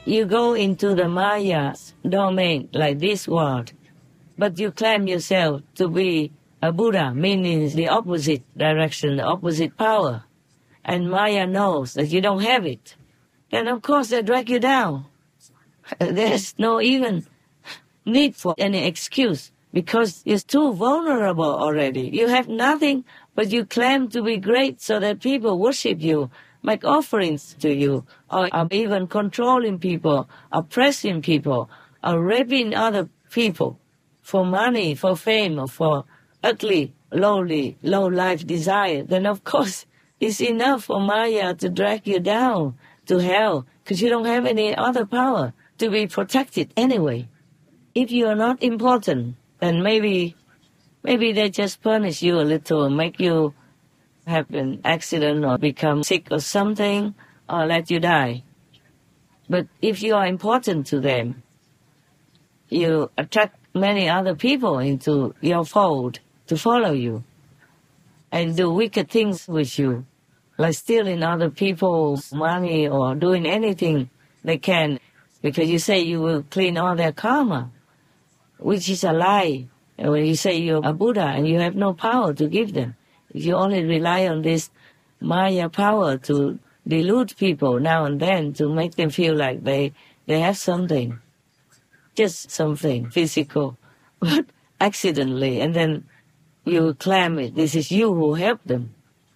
You go into the Maya domain like this world, but you claim yourself to be a Buddha, meaning the opposite direction, the opposite power. And Maya knows that you don't have it. Then of course they drag you down. There's no even need for any excuse because you're too vulnerable already. You have nothing, but you claim to be great so that people worship you, make offerings to you, or are even controlling people, oppressing people, or raping other people for money, for fame, or for ugly, lowly, low-life desire. Then of course it's enough for Maya to drag you down to hell because you don't have any other power to be protected anyway. If you are not important, then maybe they just punish you a little, make you have an accident or become sick or something, or let you die. But if you are important to them, you attract many other people into your fold to follow you and do wicked things with you, like stealing other people's money or doing anything they can, because you say you will clean all their karma, which is a lie. And when you say you're a Buddha and you have no power to give them, if you only rely on this Maya power to delude people now and then to make them feel like they have something, just something physical, but accidentally, and then you claim it, this is you who helped them.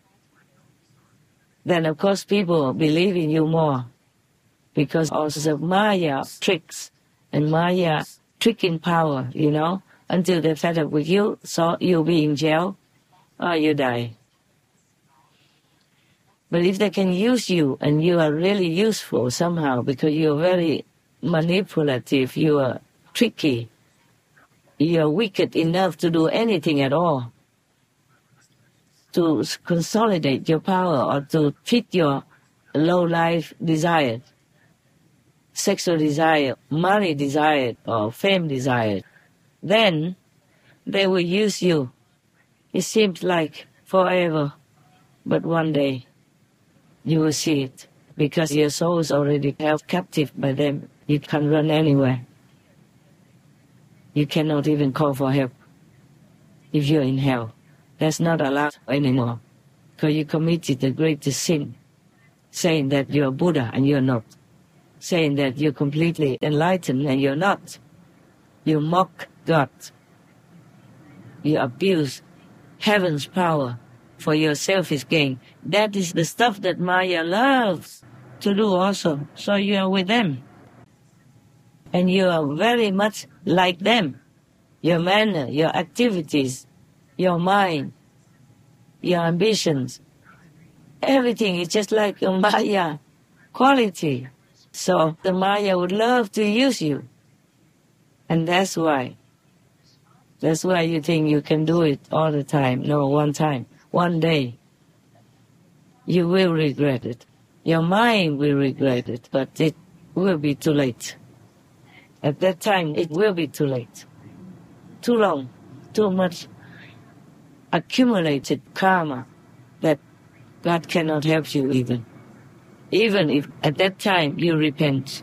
Then of course people believe in you more because also of Maya tricks and Maya tricking power, until they're fed up with you, so you'll be in jail or you die. But if they can use you and you are really useful somehow because you're very manipulative, you are tricky, you're wicked enough to do anything at all, to consolidate your power or to fit your low-life desire, sexual desire, money desire, or fame desire, then they will use you. It seems like forever, but one day you will see it because your soul is already held captive by them. You can't run anywhere. You cannot even call for help if you're in hell. That's not allowed anymore because you committed the greatest sin, saying that you're Buddha and you're not, saying that you're completely enlightened and you're not. You mock God. You abuse heaven's power for your selfish gain. That is the stuff that Maya loves to do also. So you are with them. And you are very much like them. Your manner, your activities, your mind, your ambitions, everything is just like your Maya quality. So the Maya would love to use you. And that's why you think you can do it all the time. No, one time. One day, you will regret it. Your mind will regret it, but it will be too late. At that time, it will be too late. Too long, too much accumulated karma that God cannot help you even if at that time you repent.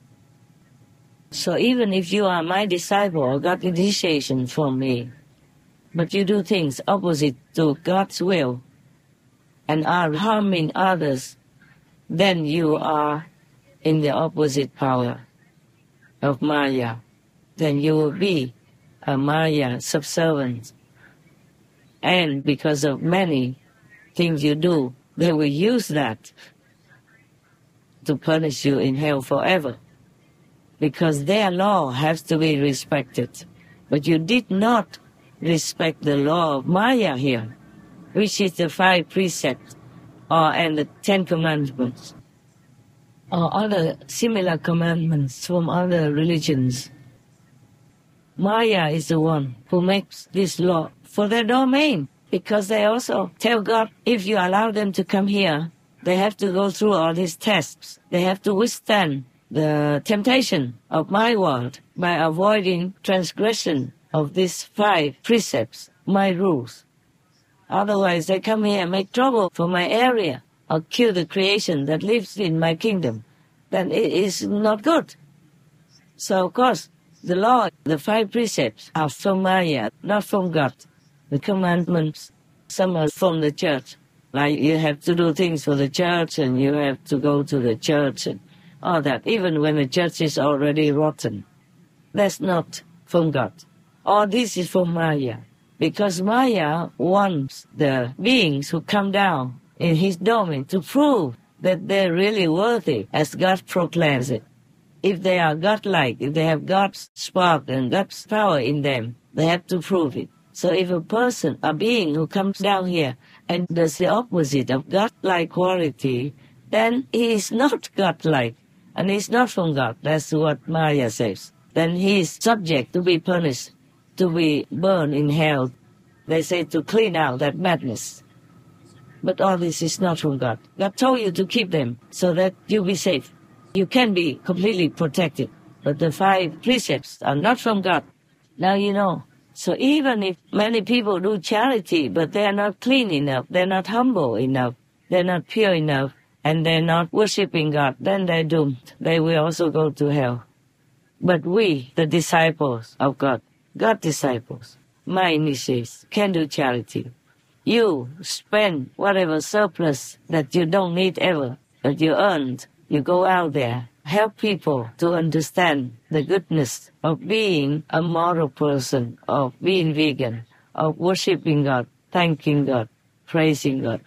So even if you are my disciple or got initiation from me, but you do things opposite to God's will and are harming others, then you are in the opposite power of Maya. Then you will be a Maya subservient. And because of many things you do, they will use that to punish you in hell forever. Because their law has to be respected. But you did not respect the law of Maya here, which is the 5 precepts and the 10 commandments, or other similar commandments from other religions. Maya is the one who makes this law for their domain, because they also tell God, if you allow them to come here, they have to go through all these tests. They have to withstand the temptation of my world by avoiding transgression of these 5 precepts, my rules. Otherwise, they come here and make trouble for my area or kill the creation that lives in my kingdom. then it is not good. So of course, the law, the 5 precepts are from Maya, not from God. The commandments, some are from the church. Like you have to do things for the church and you have to go to the church and all that, even when the church is already rotten. That's not from God. All this is from Maya. Because Maya wants the beings who come down in his domain to prove that they're really worthy as God proclaims it. If they are godlike, if they have God's spark and God's power in them, they have to prove it. So if a person, a being who comes down here and does the opposite of godlike quality, then he is not godlike and he is not from God. That's what Maya says. Then he is subject to be punished, to be burned in hell. They say to clean out that madness. But all this is not from God. God told you to keep them so that you be safe. You can be completely protected. But the 5 precepts are not from God. Now you know. So even if many people do charity, but they are not clean enough, they're not humble enough, they're not pure enough, and they're not worshiping God, then they're doomed. They will also go to hell. But we, the disciples of God, God disciples, my initiates, can do charity. You spend whatever surplus that you don't need ever, that you earned. You go out there, help people to understand the goodness of being a moral person, of being vegan, of worshiping God, thanking God, praising God.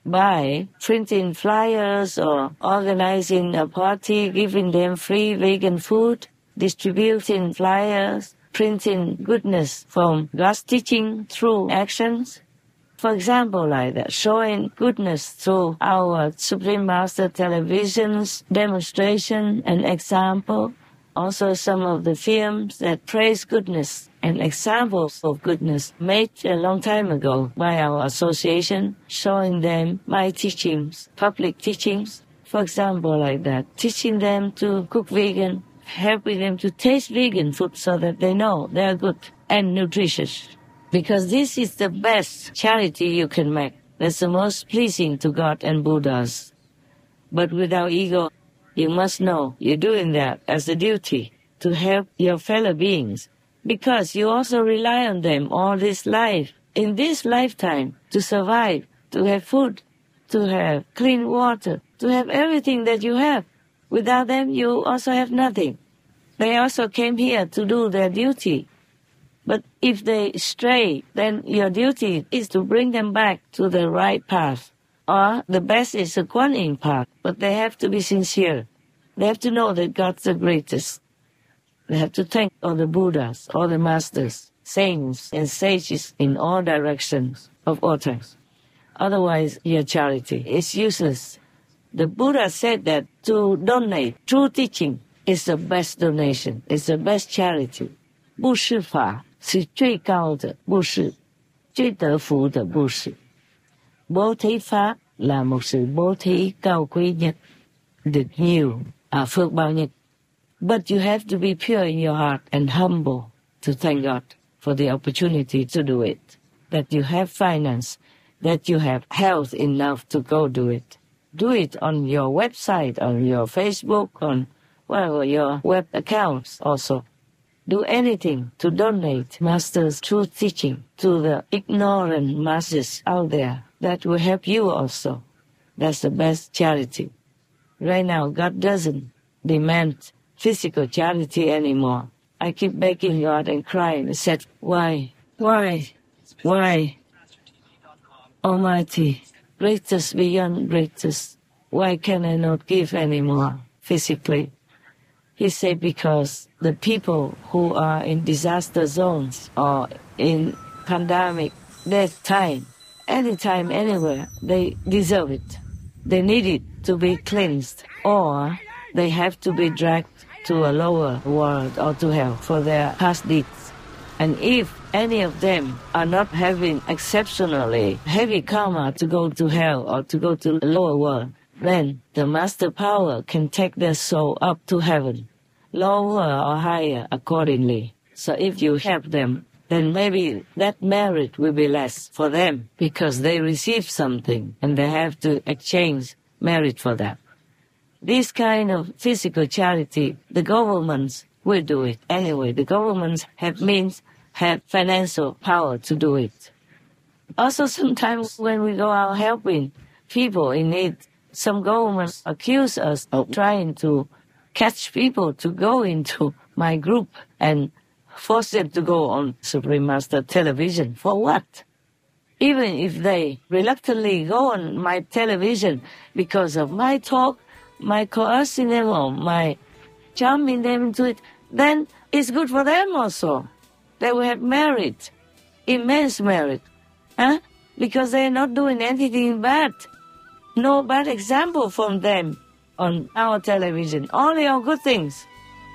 By printing flyers or organizing a party, giving them free vegan food, distributing flyers, printing goodness from God's teaching through actions. For example, like that, showing goodness through our Supreme Master television's demonstration and example. Also some of the films that praise goodness and examples of goodness made a long time ago by our association, showing them my teachings, public teachings. For example, like that, teaching them to cook vegan, helping them to taste vegan food so that they know they are good and nutritious. Because this is the best charity you can make. That's the most pleasing to God and Buddhas. But without ego, you must know you're doing that as a duty to help your fellow beings. Because you also rely on them all this life, in this lifetime, to survive, to have food, to have clean water, to have everything that you have. Without them, you also have nothing. They also came here to do their duty. But if they stray, then your duty is to bring them back to the right path. Or the best is the Kuan Yin path, but they have to be sincere. They have to know that God's the greatest. They have to thank all the Buddhas, all the masters, saints and sages in all directions of all times. Otherwise, your charity is useless. The Buddha said that to donate true teaching is the best donation, is the best charity. 布施法是最高的布施，最得福的布施。Bố thí pháp là một sự bố thí cao quý nhất, được nhiều phước báo nhất. But you have to be pure in your heart and humble to thank God for the opportunity to do it. That you have finance, that you have health enough to go do it. Do it on your website, on your Facebook, on whatever your web accounts also. Do anything to donate Master's true teaching to the ignorant masses out there. That will help you also. That's the best charity. Right now, God doesn't demand physical charity anymore. I keep begging God and crying and said, why? Almighty, greatest beyond greatest, why can I not give anymore physically? He said because the people who are in disaster zones or in pandemic death time, anytime, anywhere, they deserve it. They need it to be cleansed, or they have to be dragged to a lower world or to hell for their past deeds. And if any of them are not having exceptionally heavy karma to go to hell or to go to the lower world, then the master power can take their soul up to heaven, lower or higher accordingly. So if you help them, then maybe that merit will be less for them because they receive something and they have to exchange merit for that. this kind of physical charity, the governments will do it anyway. The governments have financial power to do it. Also, sometimes when we go out helping people in need, some governments accuse us of trying to catch people to go into my group and force them to go on Supreme Master television. For what? Even if they reluctantly go on my television because of my talk, my coercing them or my charming them into it, then it's good for them also. They will have merit, immense merit, because they're not doing anything bad. No bad example from them on our television, only all good things.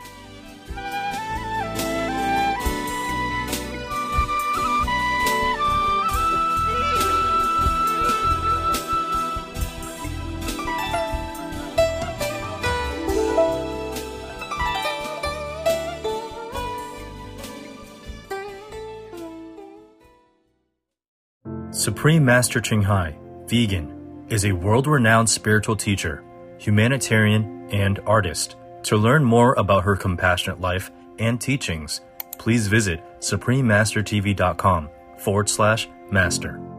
Supreme Master Ching Hai, vegan, is a world-renowned spiritual teacher, humanitarian, and artist. To learn more about her compassionate life and teachings, please visit suprememastertv.com/master.